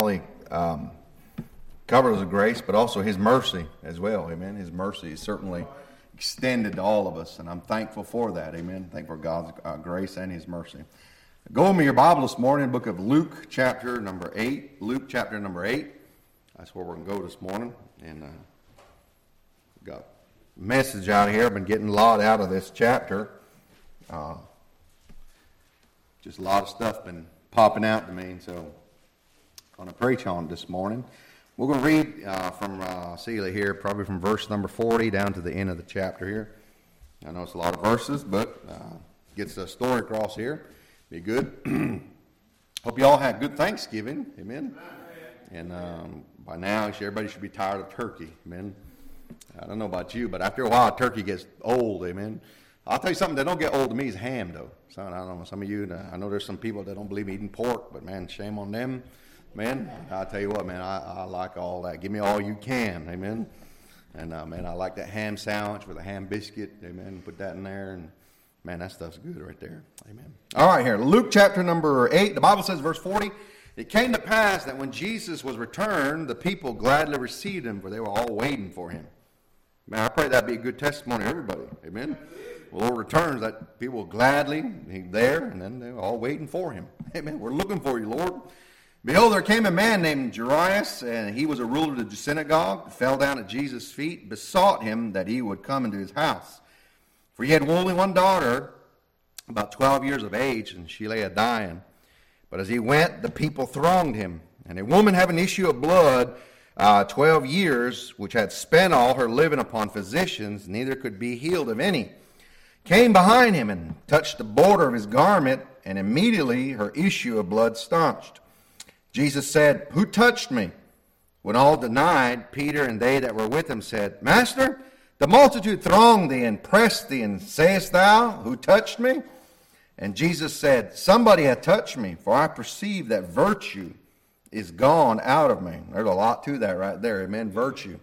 only covers the grace, but also His mercy as well. Amen. His mercy is certainly extended to all of us, and I'm thankful for that. Amen. Thankful for God's grace and His mercy. Go with me your Bible this morning, book of Luke, chapter number 8. Luke, chapter number 8. That's where we're going to go this morning. And got a message out of here. I've been getting a lot out of this chapter. Just a lot of stuff been popping out to me, and so I'm going to preach on it this morning. We're going to read from Celia here, probably from verse number 40 down to the end of the chapter here. I know it's a lot of verses, but gets the story across here. Be good. Hope you all had good Thanksgiving. Amen. And by now, everybody should be tired of turkey. Amen. I don't know about you, but after a while, turkey gets old. Amen. I'll tell you something that don't get old to me is ham, though. So, I don't know, some of you, I know there's some people that don't believe eating pork, but man, shame on them. Man, I'll tell you what, man, I like all that. Give me all you can. Amen. And man, I like that ham sandwich with a ham biscuit. Amen. Put that in there, and man, that stuff's good right there. Amen. All right, here, Luke chapter number 8. The Bible says, verse 40, it came to pass that when Jesus was returned, the people gladly received him, for they were all waiting for him. Man, I pray that be a good testimony to everybody. Amen. The Lord returns, that people will gladly be there, and then they're all waiting for him. Amen. We're looking for you, Lord. Behold, there came a man named Jairus, and he was a ruler of the synagogue, fell down at Jesus' feet, besought him that he would come into his house. For he had only one daughter, about 12 years of age, and she lay a-dying. But as he went, the people thronged him. And a woman having issue of blood 12 years, which had spent all her living upon physicians, neither could be healed of any, came behind him and touched the border of his garment, and immediately her issue of blood staunched. Jesus said, "Who touched me?" When all denied, Peter and they that were with him said, "Master, the multitude thronged thee and pressed thee, and sayest thou, Who touched me?" And Jesus said, "Somebody hath touched me, for I perceive that virtue is gone out of me." There's a lot to that right there. Amen. Virtue.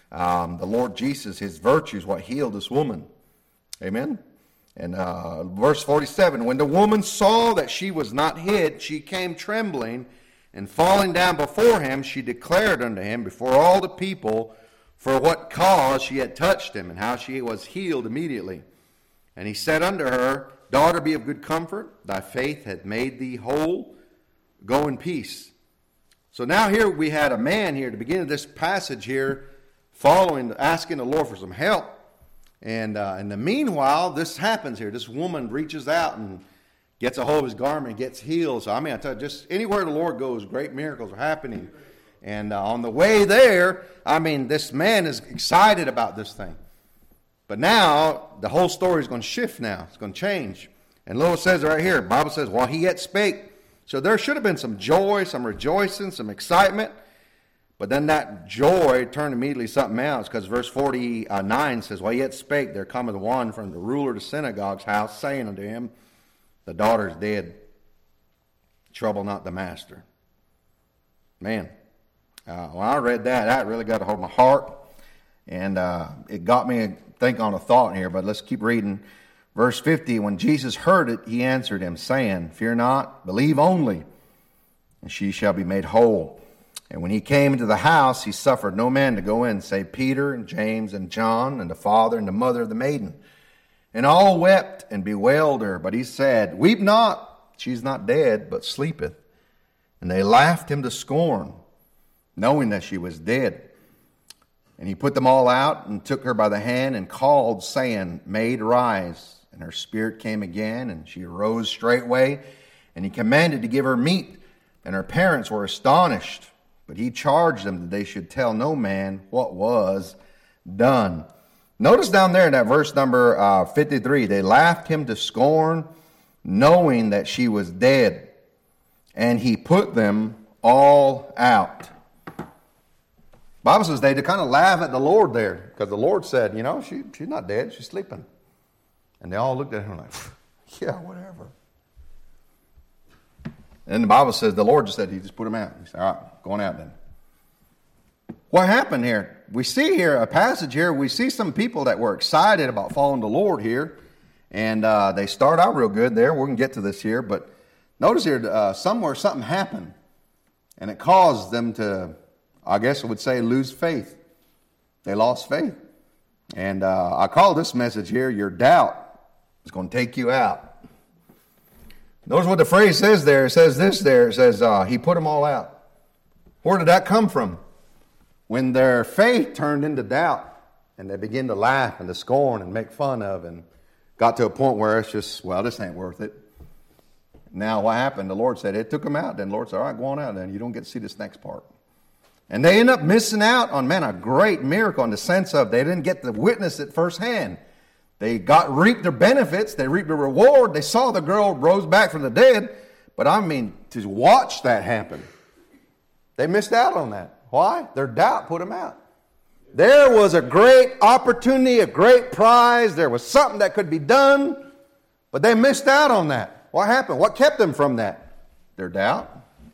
The Lord Jesus, his virtue is what healed this woman. Amen. And verse 47, when the woman saw that she was not hid, she came trembling, and falling down before him, she declared unto him before all the people for what cause she had touched him, and how she was healed immediately. And he said unto her, "Daughter, be of good comfort. Thy faith hath made thee whole. Go in peace." So now here we had a man here, at the beginning of this passage here, asking the Lord for some help. And in the meanwhile, this happens here. This woman reaches out and gets a hold of his garment and gets healed. So, I tell you, just anywhere the Lord goes, great miracles are happening. And on the way there, this man is excited about this thing. But now, the whole story is going to shift now. It's going to change. And look, it says right here, the Bible says, while he yet spake. So there should have been some joy, some rejoicing, some excitement. But then that joy turned immediately something else, because verse 49 says, while he yet spake, there cometh one from the ruler of the synagogue's house, saying unto him, the daughter is dead. Trouble not the master. Man, when I read that really got a hold of my heart. And it got me to think on a thought here, but let's keep reading. Verse 50, when Jesus heard it, he answered him, saying, Fear not, believe only, and she shall be made whole. And when he came into the house, he suffered no man to go in, save Peter and James and John, and the father and the mother of the maiden. And all wept and bewailed her. But he said, Weep not, she is not dead, but sleepeth. And they laughed him to scorn, knowing that she was dead. And he put them all out, and took her by the hand, and called, saying, Maid, rise. And her spirit came again, and she arose straightway. And he commanded to give her meat. And her parents were astonished. But he charged them that they should tell no man what was done. Notice down there in that verse number 53, they laughed him to scorn, knowing that she was dead. And he put them all out. Bible says they kind of laugh at the Lord there, because the Lord said, she's not dead, she's sleeping. And they all looked at him like, yeah, whatever. And the Bible says the Lord just said, he just put them out. He said, all right, going out then. What happened here? We see here a passage here. We see some people that were excited about following the Lord here. And they start out real good there. We're going to get to this here. But notice here, somewhere something happened. And it caused them to, I guess I would say, lose faith. They lost faith. And I call this message here, your doubt is going to take you out. Notice what the phrase says there. It says this there. It says, he put them all out. Where did that come from? When their faith turned into doubt, and they began to laugh and to scorn and make fun of, and got to a point where it's just, well, this ain't worth it. Now what happened? The Lord said, it took them out. Then the Lord said, all right, go on out then. You don't get to see this next part. And they end up missing out on, man, a great miracle in the sense of they didn't get to witness it firsthand. They reaped their benefits. They reaped the reward. They saw the girl rose back from the dead. But I mean, to watch that happen, they missed out on that. Why? Their doubt put them out. There was a great opportunity, a great prize. There was something that could be done, but they missed out on that. What happened? What kept them from that? Their doubt.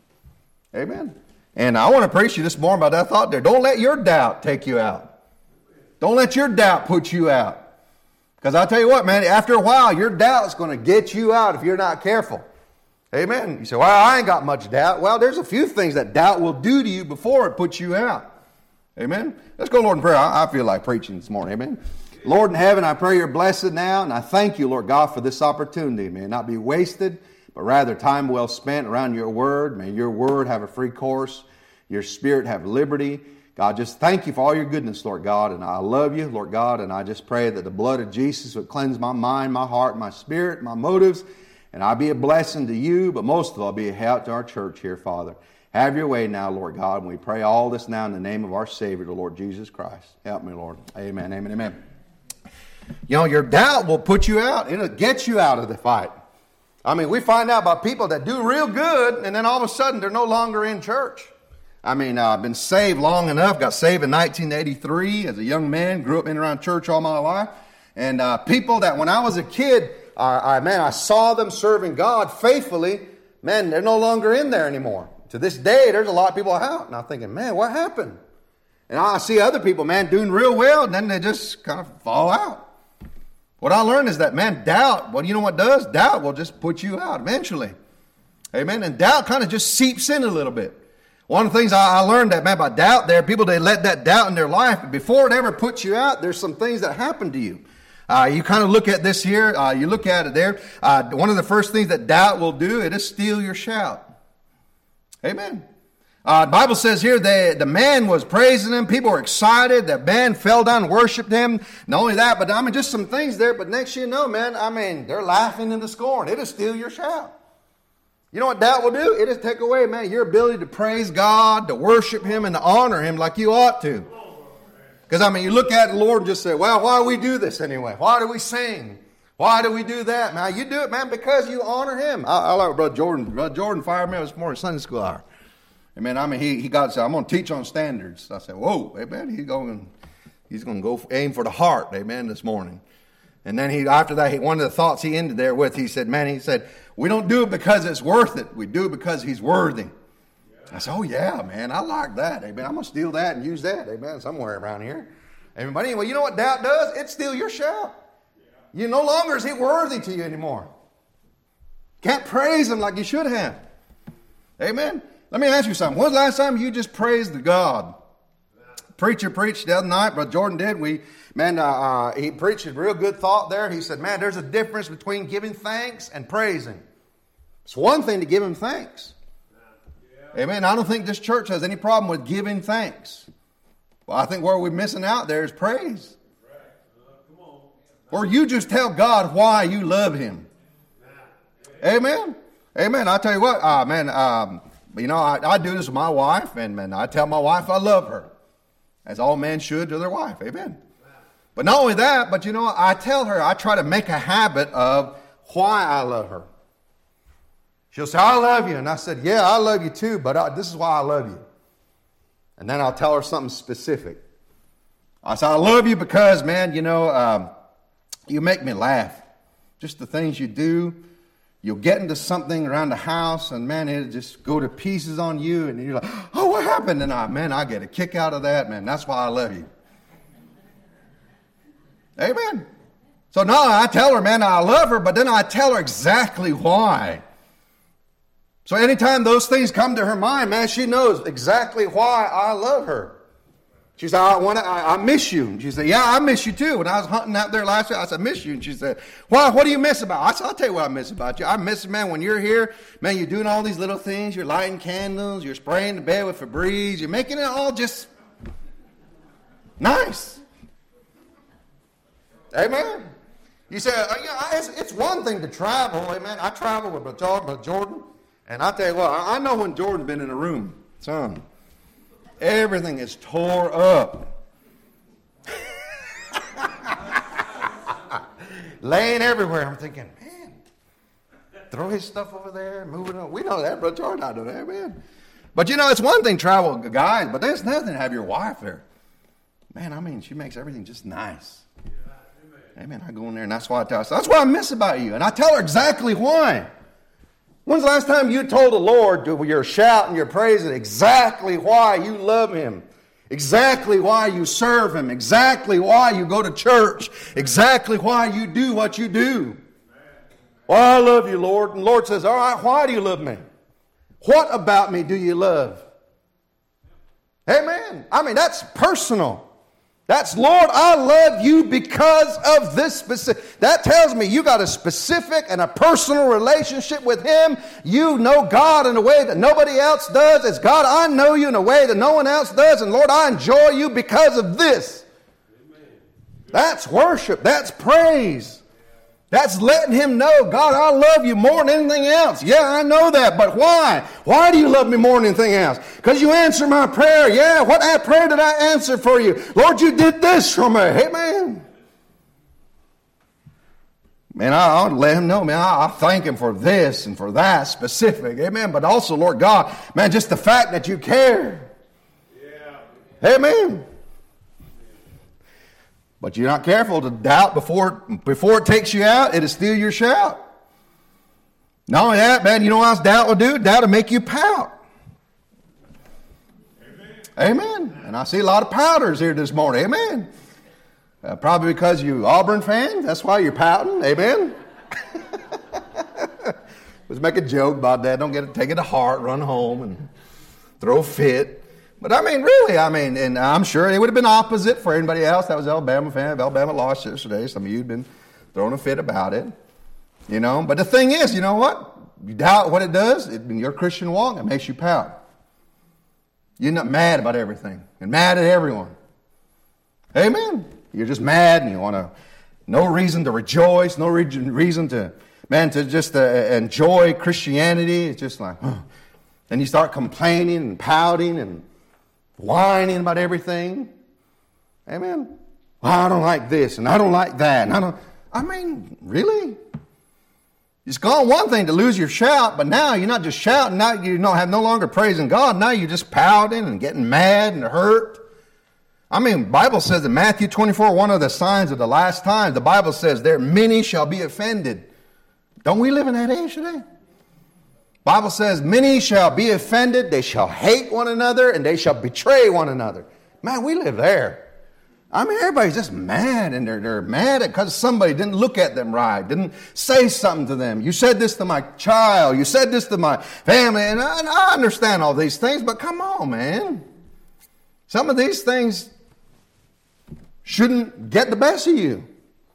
Amen. And I want to preach to you this morning about that thought there. Don't let your doubt take you out. Don't let your doubt put you out. Because I'll tell you what, man, after a while, your doubt's going to get you out if you're not careful. Amen. You say, well, I ain't got much doubt. Well, there's a few things that doubt will do to you before it puts you out. Amen. Let's go, Lord, in prayer. I feel like preaching this morning. Amen. Lord in heaven, I pray you're blessed now, and I thank you, Lord God, for this opportunity. May it not be wasted, but rather time well spent around your word. May your word have a free course, your spirit have liberty. God, just thank you for all your goodness, Lord God, and I love you, Lord God, and I just pray that the blood of Jesus would cleanse my mind, my heart, my spirit, my motives, and I'll be a blessing to you, but most of all, I'll be a help to our church here, Father. Have your way now, Lord God, and we pray all this now in the name of our Savior, the Lord Jesus Christ. Help me, Lord. Amen, amen, amen. You know, your doubt will put you out. It'll get you out of the fight. I mean, we find out about people that do real good, and then all of a sudden they're no longer in church. I mean, I've been saved long enough. Got saved in 1983 as a young man. Grew up in and around church all my life. And people that when I was a kid, I saw them serving God faithfully. Man, they're no longer in there anymore. To this day, there's a lot of people out. And I'm thinking, man, what happened? And I see other people, man, doing real well, and then they just kind of fall out. What I learned is that, man, doubt, well, you know what does? Doubt will just put you out eventually. Amen. And doubt kind of just seeps in a little bit. One of the things I learned that, man, about doubt there, people, they let that doubt in their life, but before it ever puts you out, there's some things that happen to you. You kind of look at this here, you look at it there. One of the first things that doubt will do, it is steal your shout. Amen. The Bible says here the man was praising him. People were excited. The man fell down and worshiped him. Not only that, but I mean, just some things there. But next you know, man, I mean, they're laughing and scorn. It'll steal your shout. You know what doubt will do? It'll take away, man, your ability to praise God, to worship him, and to honor him like you ought to. Because, I mean, you look at the Lord and just say, well, why do we do this anyway? Why do we sing? Why do we do that? Man, you do it, man, because you honor him. I like Brother Jordan. Brother Jordan fired me this morning, Sunday school hour. Amen. I mean, he got to say, I'm going to teach on standards. I said, whoa, amen. He's going to go aim for the heart, amen, this morning. And then after that, one of the thoughts he ended there with, he said, we don't do it because it's worth it. We do it because he's worthy. I said, oh, yeah, man, I like that. Amen. I'm going to steal that and use that, amen, somewhere around here. Amen. But anyway, you know what doubt does? It steals your shout. You no longer is he worthy to you anymore. Can't praise him like you should have. Amen. Let me ask you something. When's the last time you just praised God? Preacher preached the other night, Brother Jordan did. He preached a real good thought there. He said, man, there's a difference between giving thanks and praising. It's one thing to give him thanks. Amen. I don't think this church has any problem with giving thanks. Well, I think where we're missing out there is praise. Or you just tell God why you love him. Amen. Amen. I tell you what, you know, I do this with my wife, and I tell my wife I love her, as all men should to their wife. Amen. But not only that, but you know, I tell her, I try to make a habit of why I love her. She'll say, I love you. And I said, yeah, I love you too, but this is why I love you. And then I'll tell her something specific. I said, I love you because, man, you know, you make me laugh. Just the things you do. You'll get into something around the house, and man, it'll just go to pieces on you, and you're like, oh, what happened? And I get a kick out of that, man. That's why I love you. Amen. So now I tell her, man, I love her, but then I tell her exactly why. So anytime those things come to her mind, man, she knows exactly why I love her. She said, I miss you. And she said, yeah, I miss you too. When I was hunting out there last week, I said, I miss you. And she said, why? What do you miss about? I said, I'll tell you what I miss about you. I miss, man, when you're here, man, you're doing all these little things. You're lighting candles. You're spraying the bed with Febreze. You're making it all just nice. Amen. You say, it's one thing to travel. Amen. I travel with Jordan. And I tell you what, I know when Jordan's been in a room, son. Everything is tore up. Laying everywhere. I'm thinking, man, throw his stuff over there, move it on. We know that, Brother Jordan. I know that, man. But it's one thing travel, guys, but there's nothing to have your wife there. Man, she makes everything just nice. Amen. I go in there, and that's why I tell her. That's what I miss about you. And I tell her exactly why. When's the last time you told the Lord, you're shouting, you're praising, exactly why you love Him, exactly why you serve Him, exactly why you go to church, exactly why you do what you do? Well, I love you, Lord. And the Lord says, all right, why do you love me? What about me do you love? Amen. That's personal. That's, Lord, I love you because of this specific. That tells me you got a specific and a personal relationship with Him. You know God in a way that nobody else does. It's God, I know you in a way that no one else does. And Lord, I enjoy you because of this. Amen. That's worship. That's praise. That's letting Him know, God, I love you more than anything else. Yeah, I know that, but why? Why do you love me more than anything else? Because you answer my prayer. Yeah, what prayer did I answer for you? Lord, you did this for me. Amen. Man, I'll let Him know, man, I thank Him for this and for that specific. Amen. But also, Lord God, man, just the fact that you care. Yeah. Amen. But you're not careful to doubt before it takes you out, it'll steal your shout. Not only that, man, you know what else doubt will do? Doubt will make you pout. Amen. And I see a lot of pouters here this morning. Amen. Probably because you Auburn fan. That's why you're pouting. Amen. Let's make a joke about that. Don't take it to heart. Run home and throw a fit. But really, and I'm sure it would have been opposite for anybody else that was Alabama fan. If Alabama lost yesterday, some of you have been throwing a fit about it. But the thing is, you know what? You doubt what it does. In your Christian walk, it makes you pout. You're not mad about everything and mad at everyone. Amen. You're just mad and you want no reason to rejoice, no reason to just enjoy Christianity. It's just like, and you start complaining and pouting and whining about everything. Amen. Well, I don't like this and I don't like that. And really? It's gone one thing to lose your shout, but now you're not just shouting. Now you have no longer praising God. Now you're just pouting and getting mad and hurt. Bible says in Matthew 24, one of the signs of the last times, the Bible says there many shall be offended. Don't we live in that age today? Bible says, many shall be offended, they shall hate one another, and they shall betray one another. Man, we live there. Everybody's just mad, and they're mad because somebody didn't look at them right, didn't say something to them. You said this to my child, you said this to my family, and I understand all these things, but come on, man. Some of these things shouldn't get the best of you.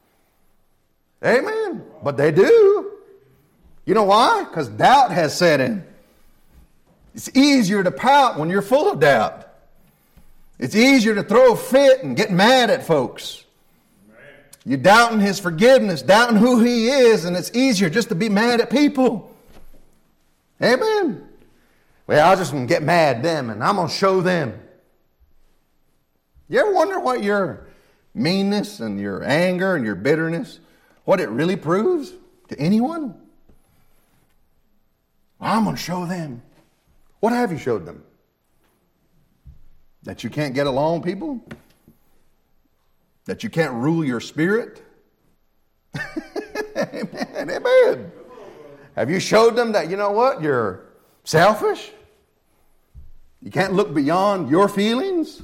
Amen. But they do. You know why? Because doubt has set in. It's easier to pout when you're full of doubt. It's easier to throw a fit and get mad at folks. You're doubting His forgiveness, doubting who He is, and it's easier just to be mad at people. Amen. Well, I'm just going to get mad at them, and I'm going to show them. You ever wonder what your meanness and your anger and your bitterness, what it really proves to anyone? I'm going to show them. What have you showed them? That you can't get along, people? That you can't rule your spirit? Amen. Amen. Have you showed them that, you know what, you're selfish? You can't look beyond your feelings?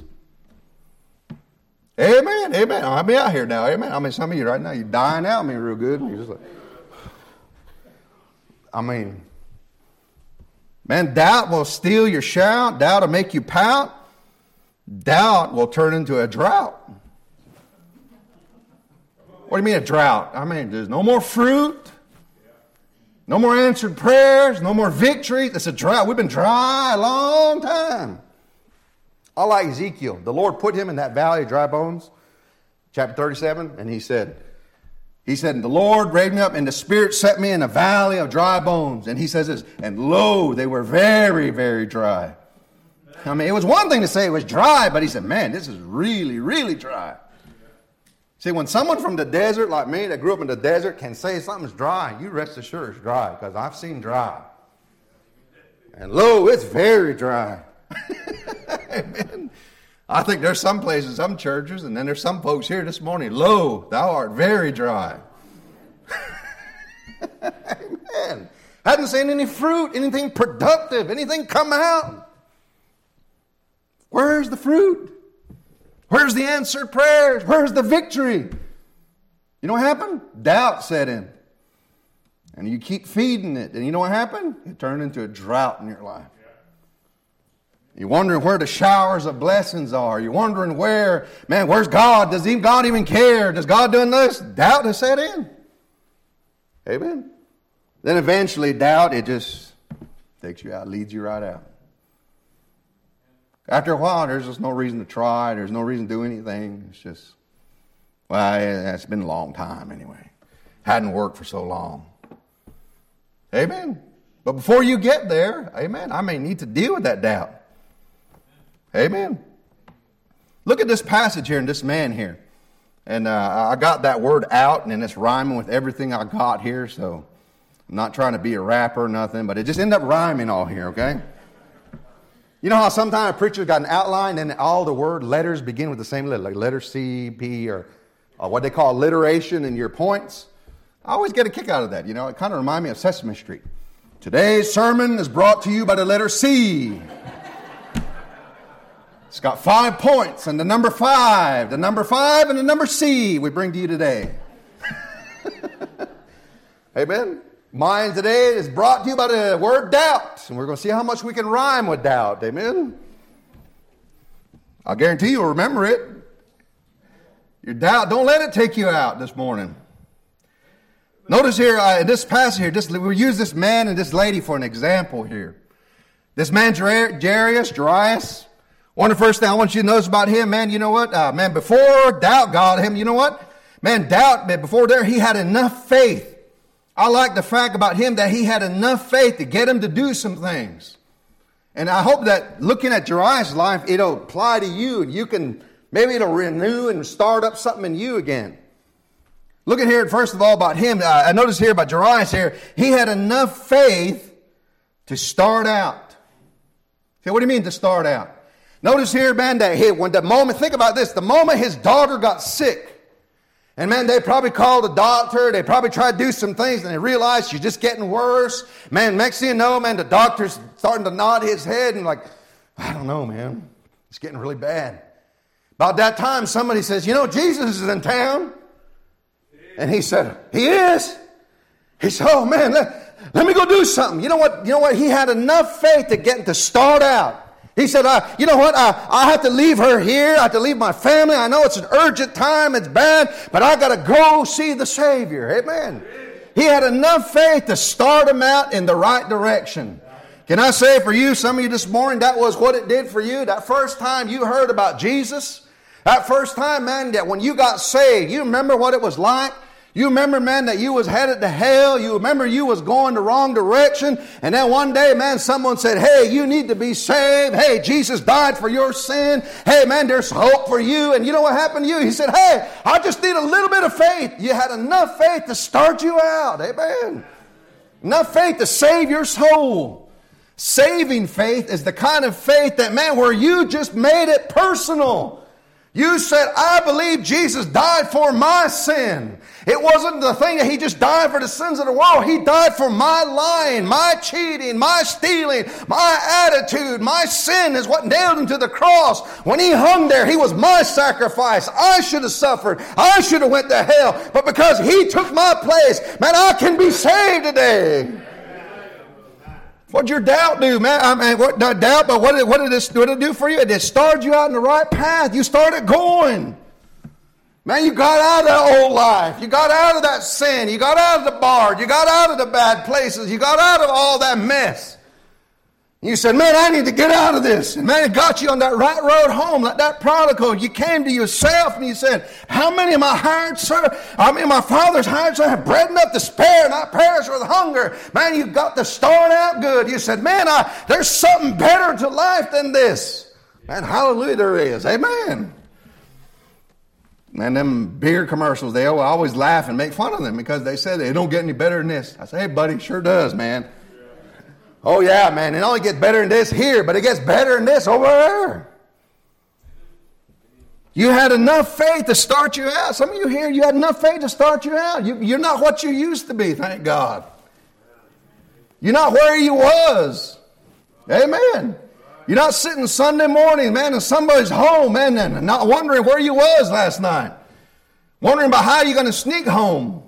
Amen. Amen. I'll be out here now. Amen. Some of you right now, you're dying out real good. You're just like, Man, doubt will steal your shout. Doubt will make you pout. Doubt will turn into a drought. What do you mean a drought? I mean, there's no more fruit. No more answered prayers. No more victory. It's a drought. We've been dry a long time. I like Ezekiel. The Lord put him in that valley of dry bones. Chapter 37. And he said, the Lord raised me up and the Spirit set me in a valley of dry bones. And he says this, and lo, they were very, very dry. I mean, it was one thing to say it was dry, but he said, man, this is really, really dry. See, when someone from the desert like me that grew up in the desert can say something's dry, you rest assured it's dry, because I've seen dry. And lo, it's very dry. Amen. I think there's some places, some churches, and then there's some folks here this morning, lo, thou art very dry. Amen. Hadn't seen any fruit, anything productive, anything come out. Where's the fruit? Where's the answered prayers? Where's the victory? You know what happened? Doubt set in. And you keep feeding it. And you know what happened? It turned into a drought in your life. You're wondering where the showers of blessings are. You're wondering where's God? Does God even care? Does God doing this? Doubt has set in. Amen. Then eventually doubt, it just takes you out, leads you right out. After a while, there's just no reason to try. There's no reason to do anything. It's just, it's been a long time anyway. Hadn't worked for so long. Amen. But before you get there, amen, I may need to deal with that doubt. Amen. Look at this passage here and this man here. And I got that word out, and it's rhyming with everything I got here, so I'm not trying to be a rapper or nothing, but it just ended up rhyming all here, okay? You know how sometimes a preacher's got an outline and all the word letters begin with the same letter, like letter C, P, or what they call alliteration in your points? I always get a kick out of that. You know, it kind of reminds me of Sesame Street. Today's sermon is brought to you by the letter C. It's got 5 points, and the number 5, and the number C we bring to you today. Amen. Mine today is brought to you by the word doubt. And we're going to see how much we can rhyme with doubt. Amen. I guarantee you'll remember it. Your doubt, don't let it take you out this morning. Notice here, this passage here, we use this man and this lady for an example here. This man, Jairus. One of the first things I want you to notice about him, man, you know what? Before doubt got him, you know what? Man, doubt, before there, he had enough faith. I like the fact about him that he had enough faith to get him to do some things. And I hope that looking at Jairus' life, it'll apply to you. And maybe it'll renew and start up something in you again. Look at here, first of all, about him. I notice here about Jairus here, he had enough faith to start out. Okay, what do you mean to start out? Notice here, man, that think about this, the moment his daughter got sick, and man, they probably called a doctor, they probably tried to do some things, and they realized she's just getting worse. Man, next thing you know, man, the doctor's starting to nod his head, and like, I don't know, man, it's getting really bad. About that time, somebody says, Jesus is in town. And he said, he is? He said, oh man, let me go do something. You know what? He had enough faith to start out. He said, I have to leave her here. I have to leave my family. I know it's an urgent time. It's bad. But I got to go see the Savior. Amen. He had enough faith to start him out in the right direction. Can I say for you, some of you this morning, that was what it did for you? That first time you heard about Jesus? That first time, man, that when you got saved, you remember what it was like? You remember, man, that you was headed to hell. You remember you was going the wrong direction. And then one day, man, someone said, hey, you need to be saved. Hey, Jesus died for your sin. Hey, man, there's hope for you. And you know what happened to you? He said, hey, I just need a little bit of faith. You had enough faith to start you out. Amen. Enough faith to save your soul. Saving faith is the kind of faith that, man, where you just made it personal. You said, I believe Jesus died for my sin. It wasn't the thing that He just died for the sins of the world. He died for my lying, my cheating, my stealing, my attitude, my sin is what nailed Him to the cross. When He hung there, He was my sacrifice. I should have suffered. I should have went to hell. But because He took my place, man, I can be saved today. What'd your doubt do, man? I mean, what not doubt, but what did it do for you? It started you out in the right path. You started going. Man, you got out of that old life. You got out of that sin. You got out of the bar. You got out of the bad places. You got out of all that mess. You said, man, I need to get out of this. And man, it got you on that right road home, like that prodigal. You came to yourself and you said, how many of my hired servants, my father's hired servants have bread enough to spare and I perish with hunger? Man, you got to start out good. You said, man, there's something better to life than this. Man, hallelujah, there is. Amen. And them beer commercials, they always laugh and make fun of them because they say they don't get any better than this. I say, hey, buddy, sure does, man. Oh, yeah, man, it only gets better than this here, but it gets better than this over there. You had enough faith to start you out. Some of you here, you had enough faith to start you out. You're not what you used to be, thank God. You're not where you was. Amen. You're not sitting Sunday morning, man, in somebody's home, man, and not wondering where you was last night. Wondering about how you're going to sneak home.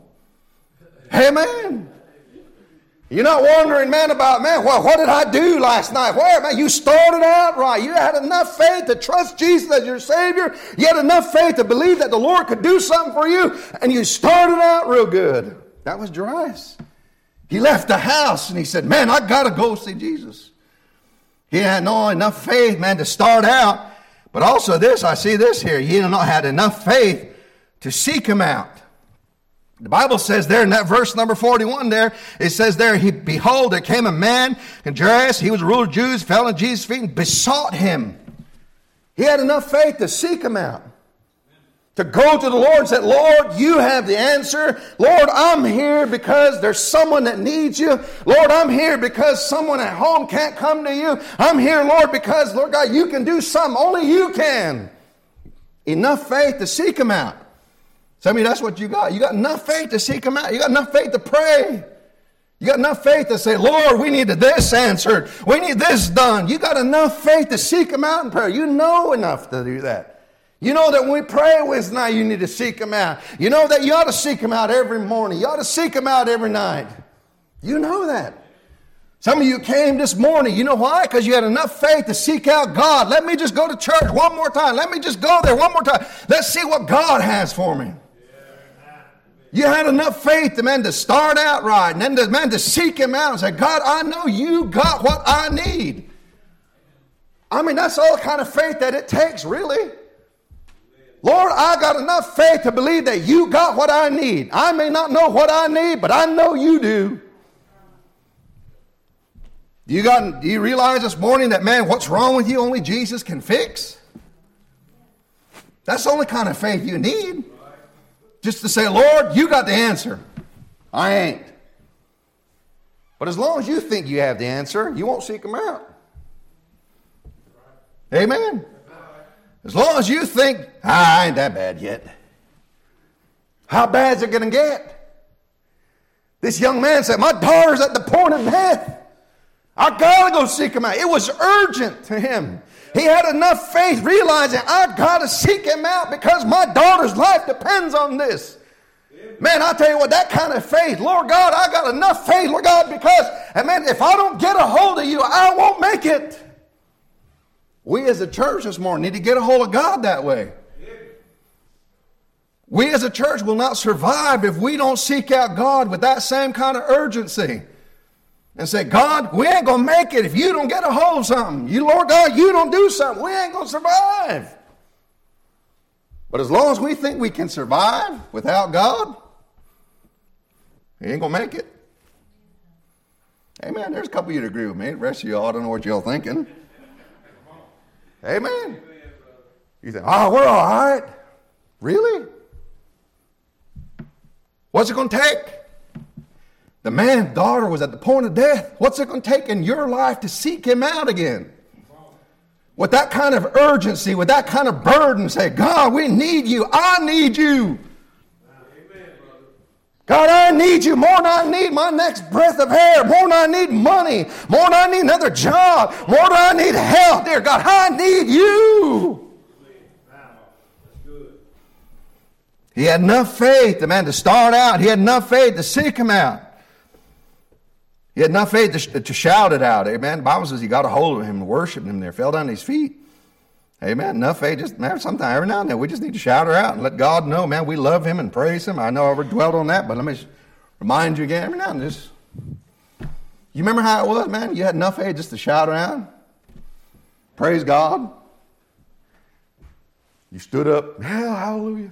Amen. You're not wondering, man, about, man, what did I do last night? Where, man, you started out right. You had enough faith to trust Jesus as your Savior. You had enough faith to believe that the Lord could do something for you. And you started out real good. That was Jairus. He left the house and he said, man, I got to go see Jesus. He had no enough faith, man, to start out. But also this, I see this here. He had enough faith to seek him out. The Bible says there in that verse number 41 there, it says there, behold, there came a man, and Jairus, he was a ruler of Jews, fell at Jesus' feet and besought him. He had enough faith to seek him out. To go to the Lord and say, Lord, you have the answer. Lord, I'm here because there's someone that needs you. Lord, I'm here because someone at home can't come to you. I'm here, Lord, because, Lord God, you can do something. Only you can. Enough faith to seek him out. Some of you, that's what you got. You got enough faith to seek him out. You got enough faith to pray. You got enough faith to say, Lord, we need this answered. We need this done. You got enough faith to seek him out in prayer. You know enough to do that. You know that when we pray Wednesday night, you need to seek him out. You know that you ought to seek him out every morning. You ought to seek him out every night. You know that. Some of you came this morning. You know why? Because you had enough faith to seek out God. Let me just go to church one more time. Let me just go there one more time. Let's see what God has for me. You had enough faith, to start out right, and then to seek him out and say, God, I know you got what I need. I mean, that's all kind of faith that it takes, really. Lord, I got enough faith to believe that you got what I need. I may not know what I need, but I know you do. Do you realize this morning that, man, what's wrong with you only Jesus can fix? That's the only kind of faith you need. Just to say, Lord, you got the answer. I ain't. But as long as you think you have the answer, you won't seek him out. Amen. As long as you think, I ain't that bad yet. How bad is it going to get? This young man said, my daughter's at the point of death. I got to go seek him out. It was urgent to him. He had enough faith realizing I got to seek him out because my daughter's life depends on this. Man, I tell you what, that kind of faith, Lord God, I got enough faith, Lord God, because, man, if I don't get a hold of you, I won't make it. We as a church this morning need to get a hold of God that way. We as a church will not survive if we don't seek out God with that same kind of urgency. And say, God, we ain't going to make it if you don't get a hold of something. You, Lord God, you don't do something. We ain't going to survive. But as long as we think we can survive without God, we ain't going to make it. Amen. There's a couple of you that agree with me. The rest of y'all, I don't know what y'all thinking. Amen. You think, oh, we're all right. Really? What's it going to take? The man's daughter was at the point of death. What's it going to take in your life to seek him out again? With that kind of urgency, with that kind of burden, say, God, we need you. I need you. God, I need you more than I need my next breath of air, more than I need money, more than I need another job, more than I need health. Dear God, I need you. He had enough faith, the man, to start out. He had enough faith to seek him out. He had enough faith to shout it out. Amen. The Bible says he got a hold of him and worshiped him there, fell down at his feet. Amen. Enough faith. Just, man, sometime, every now and then, we just need to shout her out and let God know, man, we love him and praise him. I know I already dwelt on that, but let me remind you again, every now and then, just, you remember how it was, man? You had enough faith just to shout her out. Praise God. You stood up. Hallelujah.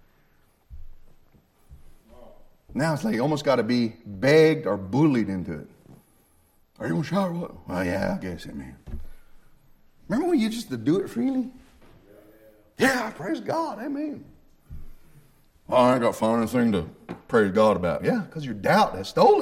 Now it's like you almost got to be begged or bullied into it. Are you going to shout or what? Well, yeah, I guess, amen. Remember when you used to do it freely? Yeah, praise God, amen. Well, I ain't got to find anything to praise God about. Yeah, because your doubt has stole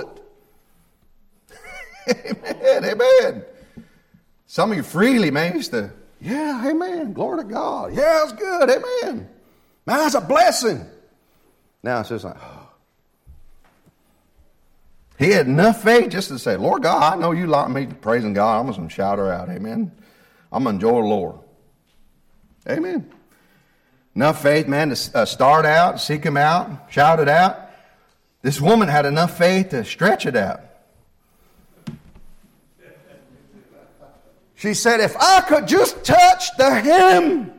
it. Amen, amen. Some of you freely, man, used to, yeah, amen, glory to God. Yeah, it's good, amen. Man, that's a blessing. Now it's just like, oh. He had enough faith just to say, Lord God, I know you like me praising God. I'm just going to shout her out, amen. I'm going to enjoy the Lord. Amen. Enough faith, man, to start out, seek him out, shout it out. This woman had enough faith to stretch it out. She said, if I could just touch the hem.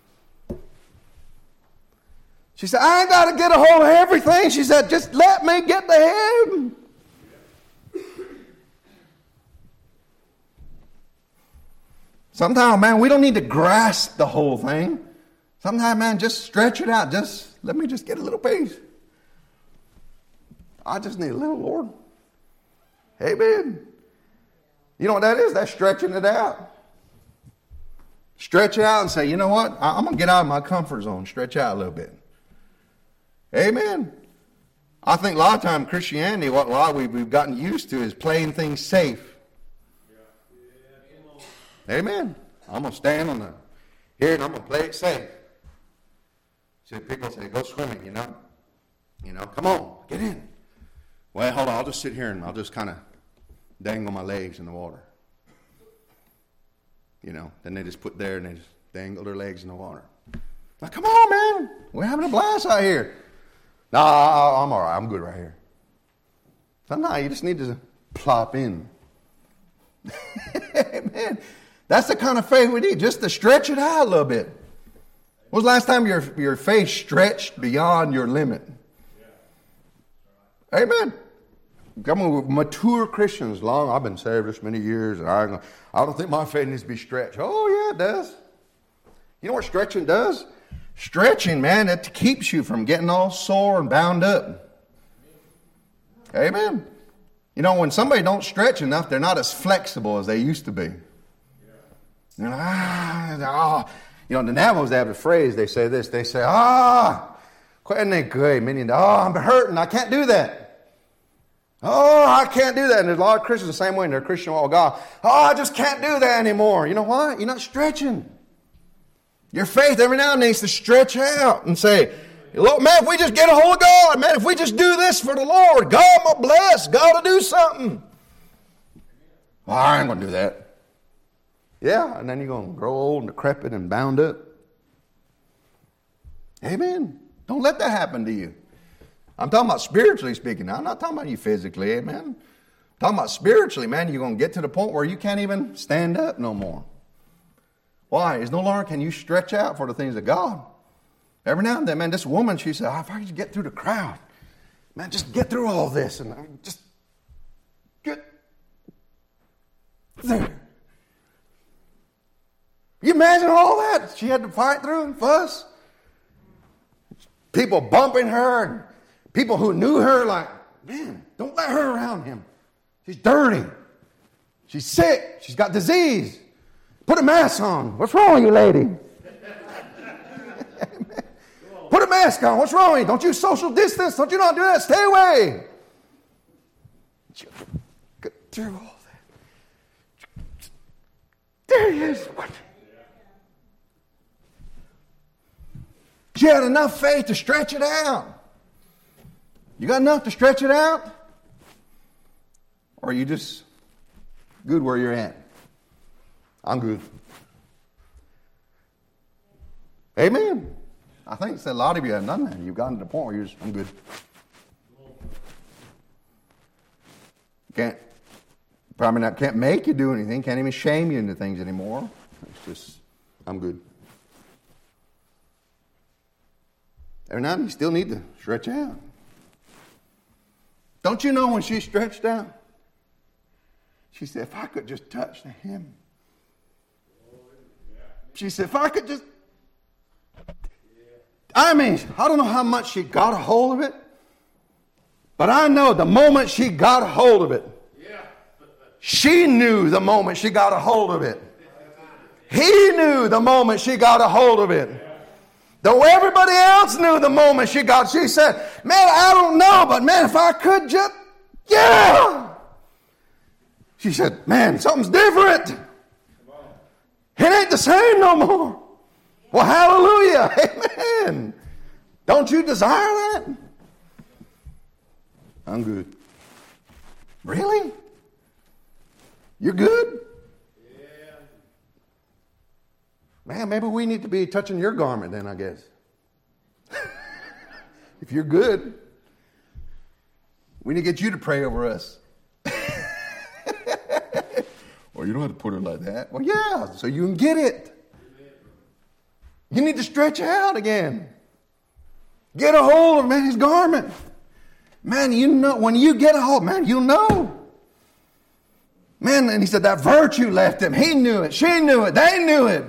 She said, I ain't got to get a hold of everything. She said, just let me get the hem. Sometimes, man, we don't need to grasp the whole thing. Sometimes, man, just stretch it out. Just let me just get a little piece. I just need a little, Lord. Amen. You know what that is? That's stretching it out. Stretch it out and say, you know what? I'm going to get out of my comfort zone. Stretch out a little bit. Amen. I think a lot of times Christianity, what a lot we've gotten used to is playing things safe. Amen. I'm going to stand on here and I'm going to play it safe. See, people say, go swimming, you know. You know, come on, get in. Well, hold on, I'll just sit here and I'll just kind of dangle my legs in the water. You know, then they just put there and they just dangle their legs in the water. Like, come on, man. We're having a blast out here. No, I'm all right. I'm good right here. Sometimes you just need to plop in. Amen. That's the kind of faith we need, just to stretch it out a little bit. When was the last time your faith stretched beyond your limit? Amen. Come on, with mature Christians, I've been saved this many years, and I don't think my faith needs to be stretched. Oh, yeah, it does. You know what stretching does? Stretching, man, it keeps you from getting all sore and bound up. Amen. You know, when somebody don't stretch enough, they're not as flexible as they used to be. You know, the Navajos, they have a phrase, they say this, they say, meaning, I'm hurting, I can't do that. Oh, I can't do that. And there's a lot of Christians the same way in their Christian walk with God. Oh, I just can't do that anymore. You know why? You're not stretching. Your faith every now and then needs to stretch out and say, look, man, if we just get a hold of God, man, if we just do this for the Lord, God will bless, God will do something. Well, I ain't going to do that. Yeah, and then you're going to grow old and decrepit and bound up. Amen. Don't let that happen to you. I'm talking about spiritually speaking. Now, I'm not talking about you physically, amen. I'm talking about spiritually, man. You're going to get to the point where you can't even stand up no more. Why? It's no longer can you stretch out for the things of God. Every now and then, man, this woman, she said, if I could just get through the crowd, man, just get through all this and just get there. You imagine all that? She had to fight through and fuss. People bumping her and people who knew her like, man, don't let her around him. She's dirty. She's sick. She's got disease. Put a mask on. What's wrong with you, lady? Put a mask on. What's wrong with you? Don't you social distance? Don't you not do that? Stay away. Get through all that. There he is. What? She had enough faith to stretch it out. You got enough to stretch it out? Or are you just good where you're at? I'm good. Amen. I think a lot of you have done that. You've gotten to the point where you're just, I'm good. You can't Probably not, can't make you do anything, can't even shame you into things anymore. It's just, I'm good. Every now and then you still need to stretch out. Don't you know when she stretched out? She said, if I could just touch the hem. She said, if I could just... I mean, I don't know how much she got a hold of it, but I know the moment she got a hold of it, she knew the moment she got a hold of it. He knew the moment she got a hold of it. Though everybody else knew the moment she said, man, I don't know, but man, if I could just, yeah. She said, man, something's different. It ain't the same no more. Well, hallelujah. Amen. Don't you desire that? I'm good. Really? You're good? Yeah. Man, maybe we need to be touching your garment then, I guess. If you're good, we need to get you to pray over us. Well, you don't have to put it like that. Well, yeah, so you can get it. You need to stretch out again. Get a hold of his garment. Man, you know, when you get a hold, man, you'll know. Man, and he said that virtue left him. He knew it. She knew it. They knew it.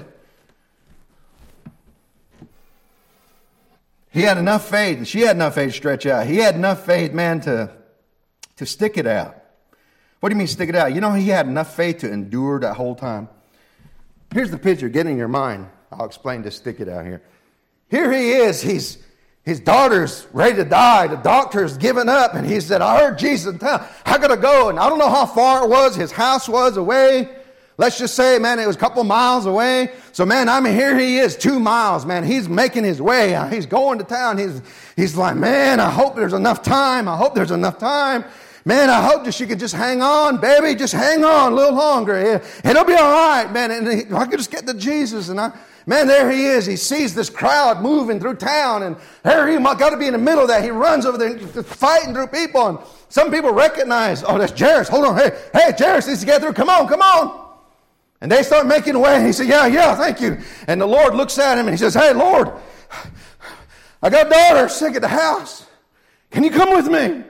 He had enough faith, and she had enough faith to stretch out. He had enough faith, man, to stick it out. What do you mean stick it out? You know, he had enough faith to endure that whole time. Here's the picture. Get in your mind. I'll explain this stick it out here. Here he is. His daughter's ready to die. The doctor's given up. And he said, I heard Jesus in town. I got to go. And I don't know how far it was. His house was away. Let's just say, man, it was a couple miles away. So, man, I mean, here he is, 2 miles, man. He's making his way. He's going to town. He's like, man, I hope there's enough time. I hope there's enough time. Man, I hope that she could just hang on, baby. Just hang on a little longer. It'll be all right, man. And I could just get to Jesus. And man, there he is. He sees this crowd moving through town. And there he got to be in the middle of that. He runs over there fighting through people. And some people recognize, oh, that's Jairus. Hold on. Hey, Jairus needs to get through. Come on. And they start making way. And he said, yeah, thank you. And the Lord looks at him and he says, hey, Lord, I got a daughter sick at the house. Can you come with me?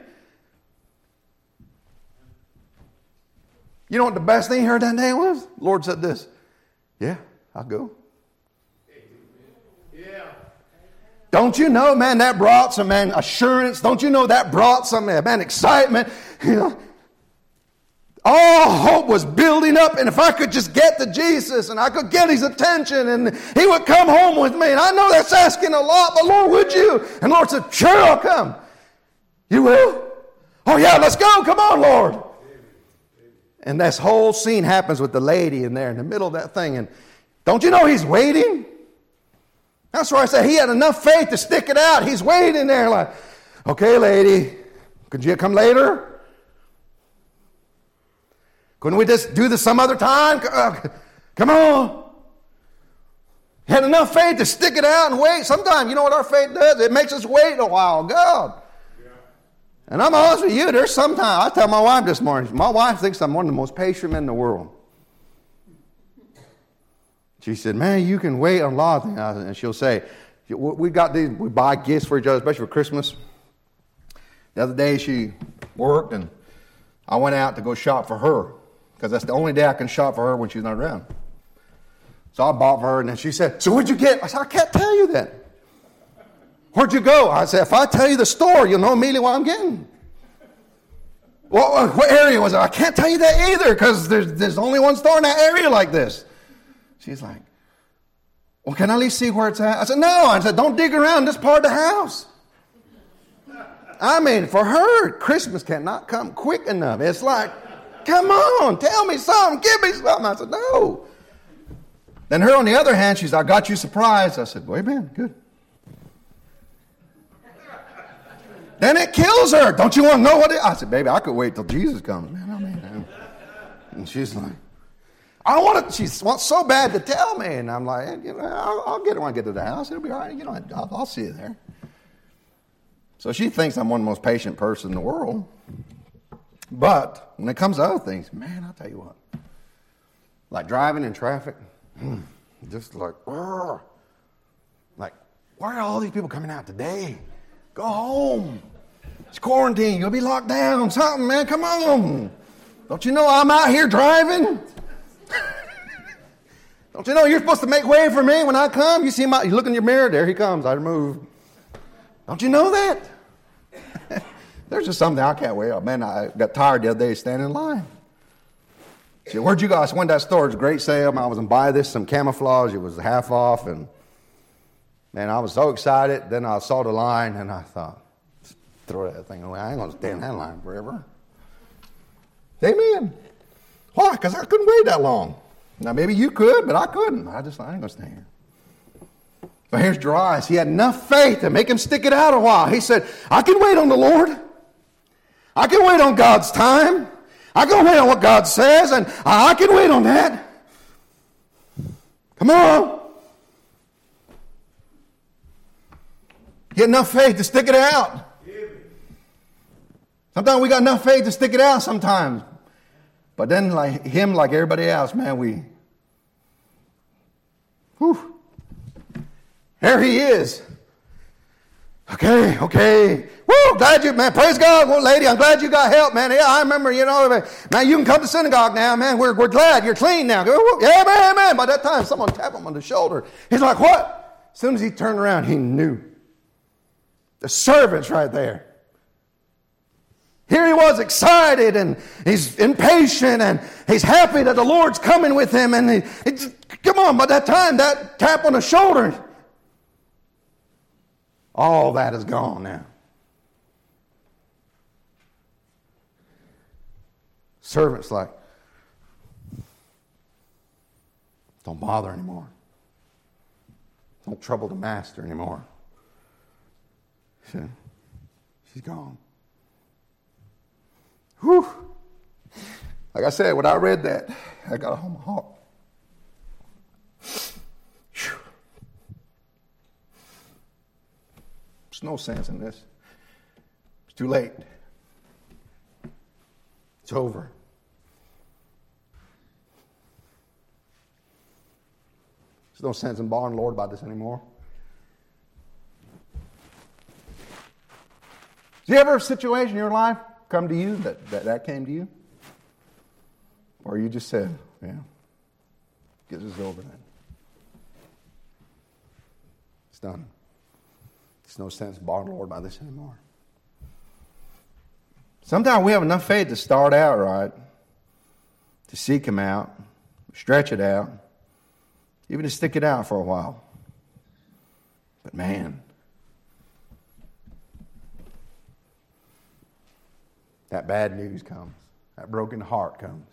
You know what the best thing he heard that day was? The Lord said this. Yeah, I'll go. Yeah. Don't you know, man, that brought some, man, assurance. Don't you know that brought some, man, excitement. You know, all hope was building up. And if I could just get to Jesus and I could get his attention and he would come home with me. And I know that's asking a lot, but Lord, would you? And the Lord said, sure, I'll come. You will? Oh, yeah, let's go. Come on, Lord. And this whole scene happens with the lady in there in the middle of that thing. And don't you know he's waiting? That's why I say he had enough faith to stick it out. He's waiting there like, okay, lady, could you come later? Couldn't we just do this some other time? Come on. He had enough faith to stick it out and wait. Sometimes, you know what our faith does? It makes us wait a while. God. And I'm honest with you, there's sometimes, I tell my wife this morning, my wife thinks I'm one of the most patient men in the world. She said, man, you can wait on a lot of things. And she'll say, we buy gifts for each other, especially for Christmas. The other day she worked and I went out to go shop for her because that's the only day I can shop for her when she's not around. So I bought for her and then she said, so what'd you get? I said, I can't tell you that. Where'd you go? I said, if I tell you the store, you'll know immediately what I'm getting. Well, what area was it? I can't tell you that either because there's only one store in that area like this. She's like, well, can I at least see where it's at? I said, no. I said, don't dig around this part of the house. I mean, for her, Christmas cannot come quick enough. It's like, come on, tell me something. Give me something. I said, no. Then her, on the other hand, she's, I got you surprised. I said, wait, man, good. Then it kills her. Don't you want to know what it is? I said, baby, I could wait till Jesus comes. Man, I mean, and she's like, I want it. She wants so bad to tell me. And I'm like, you know, I'll get it when I get to the house. It'll be all right. You know, I'll see it there. So she thinks I'm one of the most patient person in the world. But when it comes to other things, man, I'll tell you what. Like driving in traffic, just like, why are all these people coming out today? Go home. It's quarantine. You'll be locked down. Something, man. Come on. Don't you know I'm out here driving? Don't you know you're supposed to make way for me when I come? You see you look in your mirror. There he comes. I move. Don't you know that? There's just something I can't wait. Oh, man, I got tired the other day standing in line. See, where'd you go? I went to that store. It was a great sale. I was going to buy this, some camouflage. It was half off. And, man, I was so excited. Then I saw the line, and I thought, throw that thing away. I ain't going to stand in that line forever. Amen. Why? Because I couldn't wait that long. Now, maybe you could, but I couldn't. I ain't going to stand here. But here's Darius. He had enough faith to make him stick it out a while. He said, I can wait on the Lord. I can wait on God's time. I can wait on what God says, and I can wait on that. Come on. Get enough faith to stick it out. Sometimes we got enough faith to stick it out sometimes. But then like everybody else, man, there he is. Okay. Woo, glad you, man, praise God, well, lady, I'm glad you got help, man. Yeah, I remember, man, you can come to synagogue now, man. We're glad you're clean now. Yeah, man. By that time, someone tapped him on the shoulder. He's like, what? As soon as he turned around, he knew. The servant's right there. Here he was excited, and he's impatient, and he's happy that the Lord's coming with him. And come on, by that time, that tap on the shoulder, all that is gone now. Servant's like, don't bother anymore. Don't trouble the master anymore. She's gone. Whew. Like I said, when I read that, I got a hold of my heart. Whew. There's no sense in this. It's too late. It's over. There's no sense in bothering the Lord about this anymore. Did you ever have a situation in your life come to you that came to you? Or you just said, yeah, get this over then. It's done. There's no sense bothering the Lord about this anymore. Sometimes we have enough faith to start out right, to seek Him out, stretch it out, even to stick it out for a while. But man, that bad news comes. That broken heart comes.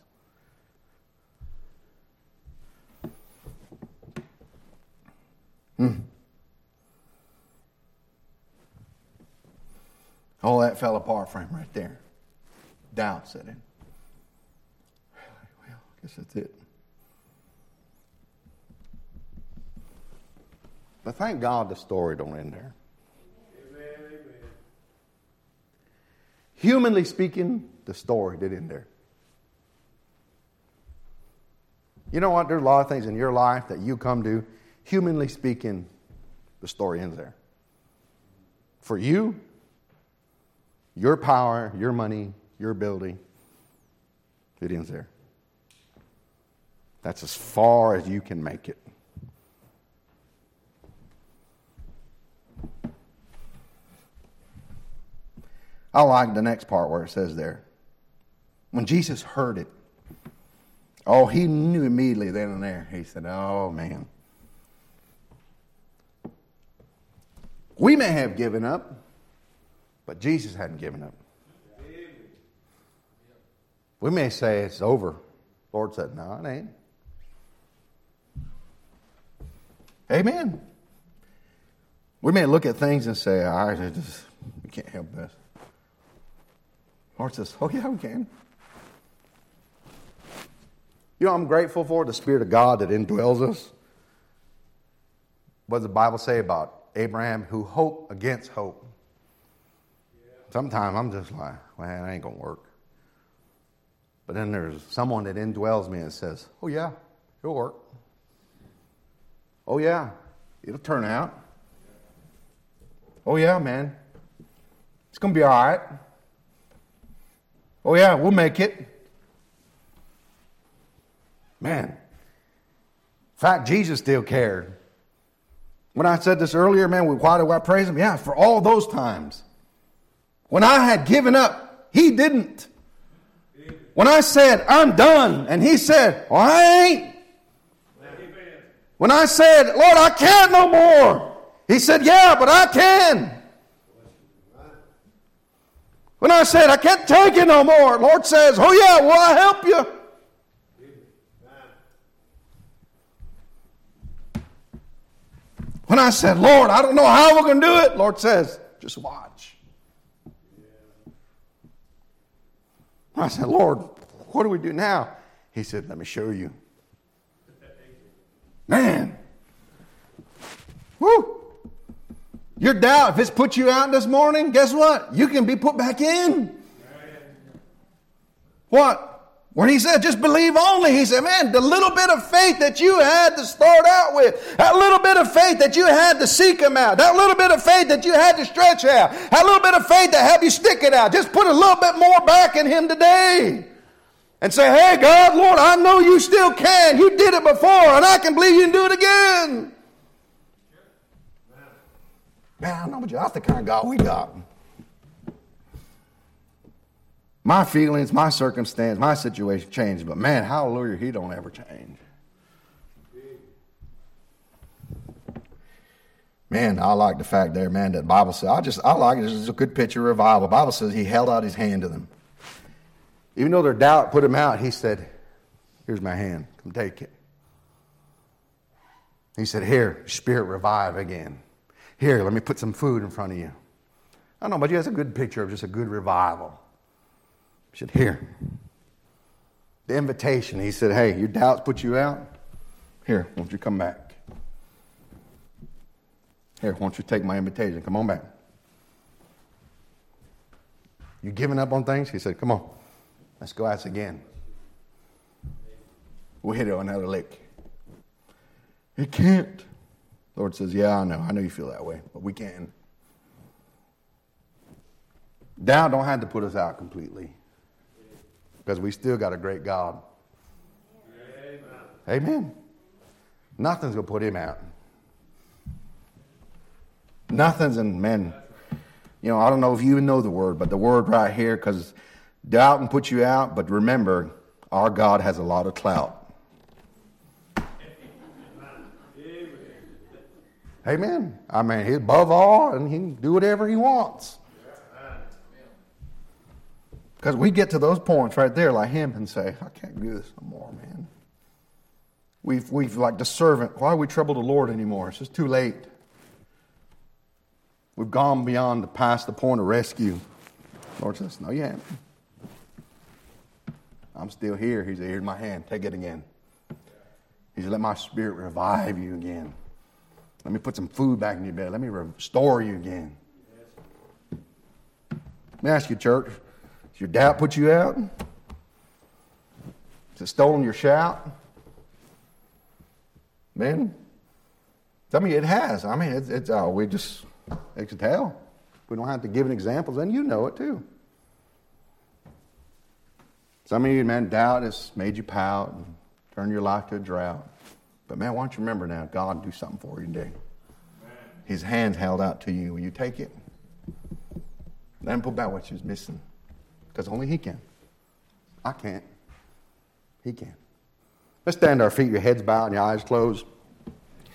All that fell apart for him right there. Doubt set in. Well, I guess that's it. But thank God the story don't end there. Amen. Humanly speaking, the story did end there. You know what? There's a lot of things in your life that you come to. Humanly speaking, the story ends there. For you, your power, your money, your ability, it ends there. That's as far as you can make it. I like the next part where it says there, when Jesus heard it, oh, he knew immediately then and there. He said, oh, man. We may have given up, but Jesus hadn't given up. We may say it's over. The Lord said, no, it ain't. Amen. We may look at things and say, we can't help this. The Lord says, oh yeah, we can. You know, I'm grateful for the Spirit of God that indwells us. What does the Bible say about Abraham who hoped against hope? Sometimes I'm just like, well, it ain't going to work. But then there's someone that indwells me and says, oh yeah, it'll work. Oh yeah, it'll turn out. Oh yeah, man, it's going to be all right. Oh yeah, we'll make it. Man, in fact, Jesus still cared. When I said this earlier, man, why do I praise him? Yeah, for all those times. When I had given up, he didn't. When I said, I'm done, and he said, well, I ain't. When I said, Lord, I can't no more, he said, yeah, but I can. When I said, I can't take it no more, Lord says, oh yeah, will I help you? When I said, Lord, I don't know how we're going to do it, Lord says, just watch. I said, Lord, what do we do now? He said, let me show you. Man. Woo. Your doubt, if it's put you out this morning, guess what? You can be put back in. What? When he said, just believe only, he said, man, the little bit of faith that you had to start out with, that little bit of faith that you had to seek him out, that little bit of faith that you had to stretch out, that little bit of faith that helped you stick it out, just put a little bit more back in him today. And say, hey, God, Lord, I know you still can. You did it before, and I can believe you can do it again. Man, I know, but that's the kind of God we got. My feelings, my circumstance, my situation changed, but man, hallelujah, he don't ever change. Man, I like the fact there, man, that the Bible says, I like it. This is a good picture of revival. The Bible says he held out his hand to them. Even though their doubt put him out, he said, here's my hand. Come take it. He said, here, Spirit, revive again. Here, let me put some food in front of you. I don't know, but he has a good picture of just a good revival. He said, here. The invitation. He said, hey, your doubts put you out. Here, won't you come back? Here, won't you take my invitation? Come on back. You giving up on things? He said, come on. Let's go ask again. We'll hit it on another lick. It can't. The Lord says, yeah, I know you feel that way, but we can. Doubt don't have to put us out completely, because we still got a great God. Amen. Amen. Nothing's going to put him out. Nothing's in, man, I don't know if you even know the word, but the word right here, because doubt can put you out, but remember, our God has a lot of clout. Amen. I mean, he's above all, and he can do whatever he wants. Because we get to those points right there like him and say, I can't do this no more, man. We've like the servant, why do we trouble the Lord anymore? It's just too late. We've gone beyond past the point of rescue. The Lord says, no, you haven't. I'm still here. He said, here's my hand. Take it again. He said, let my Spirit revive you again. Let me put some food back in your bed. Let me restore you again. Let me ask you, church, has your doubt put you out? Has it stolen your shout? Man, I mean, it has. I mean, it's we can tell. We don't have to give an examples, and you know it too. Some of you, man, doubt has made you pout and turned your life to a drought. But man, why don't you remember now, God do something for you today. His hand's held out to you. Will you take it? Let him put back what you're missing. Because only he can. I can't. He can. Let's stand to our feet, your heads bowed and your eyes closed.